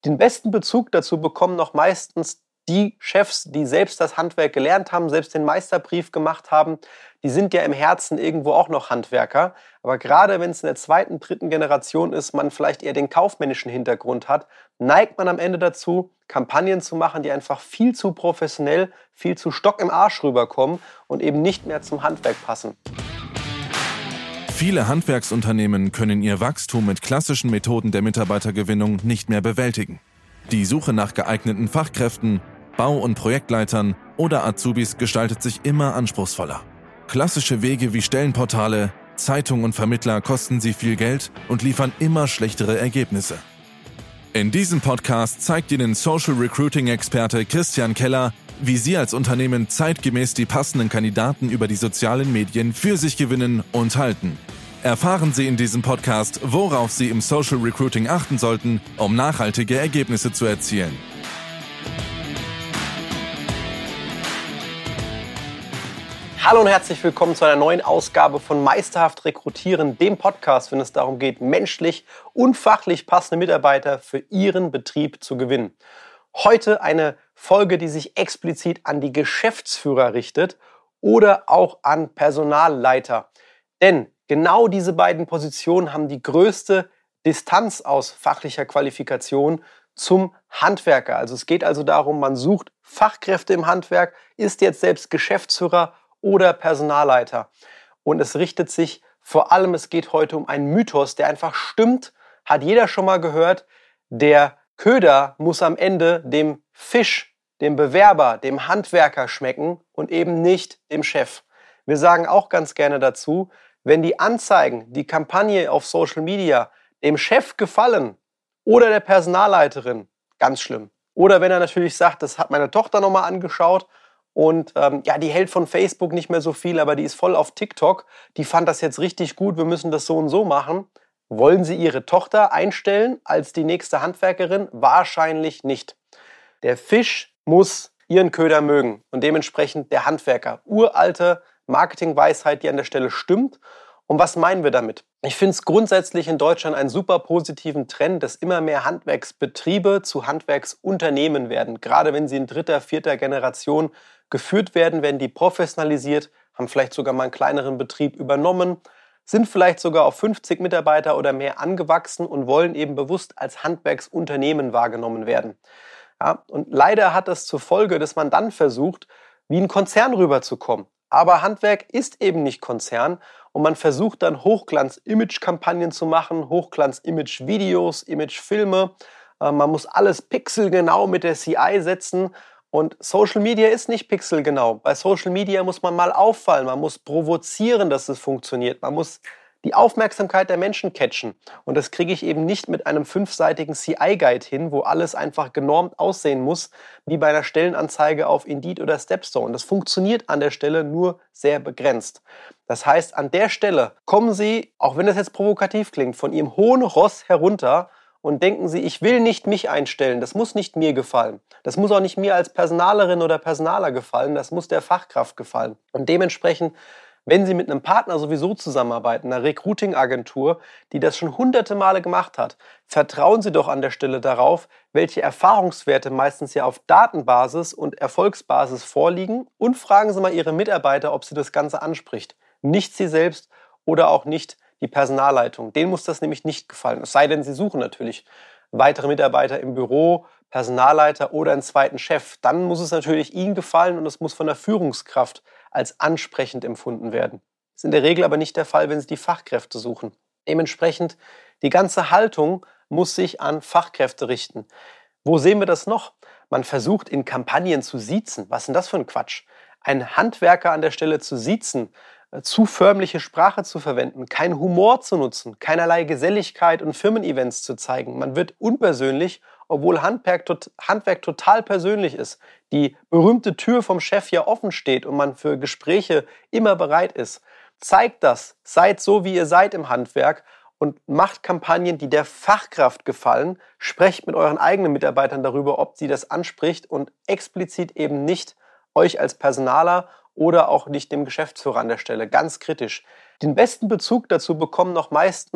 Den besten Bezug dazu bekommen noch meistens die Chefs, die selbst das Handwerk gelernt haben, selbst den Meisterbrief gemacht haben. Die sind ja im Herzen irgendwo auch noch Handwerker. Aber gerade wenn es in der zweiten, dritten Generation ist, man vielleicht eher den kaufmännischen Hintergrund hat, neigt man am Ende dazu, Kampagnen zu machen, die einfach viel zu professionell, viel zu Stock im Arsch rüberkommen und eben nicht mehr zum Handwerk passen. Viele Handwerksunternehmen können ihr Wachstum mit klassischen Methoden der Mitarbeitergewinnung nicht mehr bewältigen. Die Suche nach geeigneten Fachkräften, Bau- und Projektleitern oder Azubis gestaltet sich immer anspruchsvoller. Klassische Wege wie Stellenportale, Zeitungen und Vermittler kosten sie viel Geld und liefern immer schlechtere Ergebnisse. In diesem Podcast zeigt Ihnen Social Recruiting-Experte Christian Keller, wie Sie als Unternehmen zeitgemäß die passenden Kandidaten über die sozialen Medien für sich gewinnen und halten. Erfahren Sie in diesem Podcast, worauf Sie im Social Recruiting achten sollten, um nachhaltige Ergebnisse zu erzielen. Hallo und herzlich willkommen zu einer neuen Ausgabe von Meisterhaft Rekrutieren, dem Podcast, wenn es darum geht, menschlich und fachlich passende Mitarbeiter für Ihren Betrieb zu gewinnen. Heute eine Folge, die sich explizit an die Geschäftsführer richtet oder auch an Personalleiter. Denn genau diese beiden Positionen haben die größte Distanz aus fachlicher Qualifikation zum Handwerker. Also es geht also darum, man sucht Fachkräfte im Handwerk, ist jetzt selbst Geschäftsführer oder Personalleiter. Und es richtet sich vor allem, es geht heute um einen Mythos, der einfach stimmt, hat jeder schon mal gehört, der Köder muss am Ende dem Fisch, dem Bewerber, dem Handwerker schmecken und eben nicht dem Chef. Wir sagen auch ganz gerne dazu, wenn die Anzeigen, die Kampagne auf Social Media dem Chef gefallen oder der Personalleiterin, ganz schlimm. Oder wenn er natürlich sagt, das hat meine Tochter nochmal angeschaut und die hält von Facebook nicht mehr so viel, aber die ist voll auf TikTok, die fand das jetzt richtig gut, wir müssen das so und so machen. Wollen Sie Ihre Tochter einstellen als die nächste Handwerkerin? Wahrscheinlich nicht. Der Fisch muss Ihren Köder mögen und dementsprechend der Handwerker. Uralte Marketingweisheit, die an der Stelle stimmt. Und was meinen wir damit? Ich finde es grundsätzlich in Deutschland einen super positiven Trend, dass immer mehr Handwerksbetriebe zu Handwerksunternehmen werden. Gerade wenn sie in dritter, vierter Generation geführt werden, werden die professionalisiert, haben vielleicht sogar mal einen kleineren Betrieb übernommen, sind vielleicht sogar auf 50 Mitarbeiter oder mehr angewachsen und wollen eben bewusst als Handwerksunternehmen wahrgenommen werden. Ja, und leider hat das zur Folge, dass man dann versucht, wie ein Konzern rüberzukommen. Aber Handwerk ist eben nicht Konzern und man versucht dann Hochglanz-Image-Kampagnen zu machen, Hochglanz-Image-Videos, Image-Filme. Man muss alles pixelgenau mit der CI setzen. Und Social Media ist nicht pixelgenau. Bei Social Media muss man mal auffallen, man muss provozieren, dass es funktioniert. Man muss die Aufmerksamkeit der Menschen catchen. Und das kriege ich eben nicht mit einem 5-seitigen CI-Guide hin, wo alles einfach genormt aussehen muss, wie bei einer Stellenanzeige auf Indeed oder Stepstone. Das funktioniert an der Stelle nur sehr begrenzt. Das heißt, an der Stelle kommen Sie, auch wenn das jetzt provokativ klingt, von Ihrem hohen Ross herunter und denken Sie, ich will nicht mich einstellen, das muss nicht mir gefallen. Das muss auch nicht mir als Personalerin oder Personaler gefallen, das muss der Fachkraft gefallen. Und dementsprechend, wenn Sie mit einem Partner sowieso zusammenarbeiten, einer Recruiting-Agentur, die das schon hunderte Male gemacht hat, vertrauen Sie doch an der Stelle darauf, welche Erfahrungswerte meistens ja auf Datenbasis und Erfolgsbasis vorliegen und fragen Sie mal Ihre Mitarbeiter, ob sie das Ganze anspricht. Nicht Sie selbst oder auch nicht die Personalleitung. Denen muss das nämlich nicht gefallen. Es sei denn, Sie suchen natürlich weitere Mitarbeiter im Büro, Personalleiter oder einen zweiten Chef. Dann muss es natürlich Ihnen gefallen und es muss von der Führungskraft als ansprechend empfunden werden. Das ist in der Regel aber nicht der Fall, wenn Sie die Fachkräfte suchen. Dementsprechend, die ganze Haltung muss sich an Fachkräfte richten. Wo sehen wir das noch? Man versucht in Kampagnen zu siezen. Was ist denn das für ein Quatsch? Einen Handwerker an der Stelle zu siezen, zu förmliche Sprache zu verwenden, keinen Humor zu nutzen, keinerlei Geselligkeit und Firmen-Events zu zeigen. Man wird unpersönlich, obwohl Handwerk total persönlich ist. Die berühmte Tür vom Chef ja offen steht und man für Gespräche immer bereit ist. Zeigt das, seid so, wie ihr seid im Handwerk und macht Kampagnen, die der Fachkraft gefallen. Sprecht mit euren eigenen Mitarbeitern darüber, ob sie das anspricht und explizit eben nicht euch als Personaler oder auch nicht dem Geschäftsführer an der Stelle. Ganz kritisch. Den besten Bezug dazu bekommen noch meistens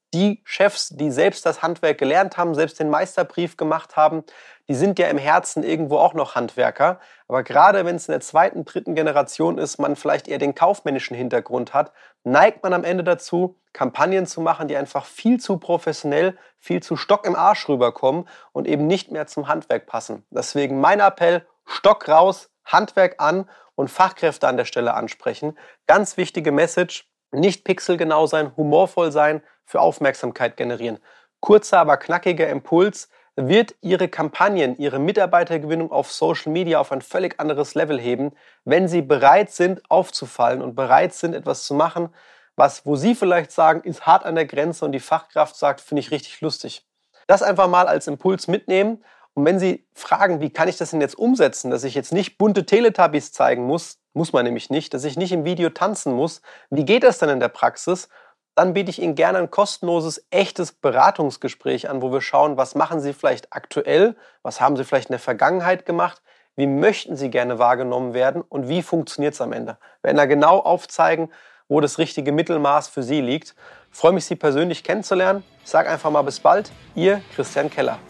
die Chefs, die selbst das Handwerk gelernt haben, selbst den Meisterbrief gemacht haben, die sind ja im Herzen irgendwo auch noch Handwerker. Aber gerade wenn es in der zweiten, dritten Generation ist, man vielleicht eher den kaufmännischen Hintergrund hat, neigt man am Ende dazu, Kampagnen zu machen, die einfach viel zu professionell, viel zu Stock im Arsch rüberkommen und eben nicht mehr zum Handwerk passen. Deswegen mein Appell, Stock raus, Handwerk an und Fachkräfte an der Stelle ansprechen. Ganz wichtige Message, nicht pixelgenau sein, humorvoll sein, für Aufmerksamkeit generieren. Kurzer, aber knackiger Impuls wird Ihre Kampagnen, Ihre Mitarbeitergewinnung auf Social Media auf ein völlig anderes Level heben, wenn Sie bereit sind, aufzufallen und bereit sind, etwas zu machen, wo Sie vielleicht sagen, ist hart an der Grenze und die Fachkraft sagt, finde ich richtig lustig. Das einfach mal als Impuls mitnehmen. Und wenn Sie fragen, wie kann ich das denn jetzt umsetzen, dass ich jetzt nicht bunte Teletubbies zeigen muss man nämlich nicht, dass ich nicht im Video tanzen muss, wie geht das denn in der Praxis? Dann biete ich Ihnen gerne ein kostenloses, echtes Beratungsgespräch an, wo wir schauen, was machen Sie vielleicht aktuell, was haben Sie vielleicht in der Vergangenheit gemacht, wie möchten Sie gerne wahrgenommen werden und wie funktioniert es am Ende. Wir werden da genau aufzeigen, wo das richtige Mittelmaß für Sie liegt. Ich freue mich, Sie persönlich kennenzulernen. Ich sage einfach mal bis bald, Ihr Christian Keller.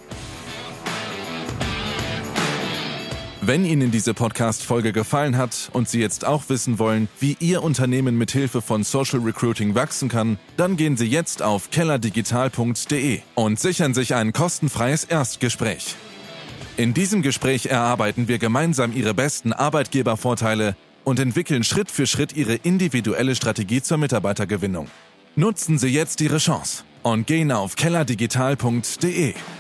Wenn Ihnen diese Podcast-Folge gefallen hat und Sie jetzt auch wissen wollen, wie Ihr Unternehmen mit Hilfe von Social Recruiting wachsen kann, dann gehen Sie jetzt auf kellerdigital.de und sichern sich ein kostenfreies Erstgespräch. In diesem Gespräch erarbeiten wir gemeinsam Ihre besten Arbeitgebervorteile und entwickeln Schritt für Schritt Ihre individuelle Strategie zur Mitarbeitergewinnung. Nutzen Sie jetzt Ihre Chance und gehen auf kellerdigital.de.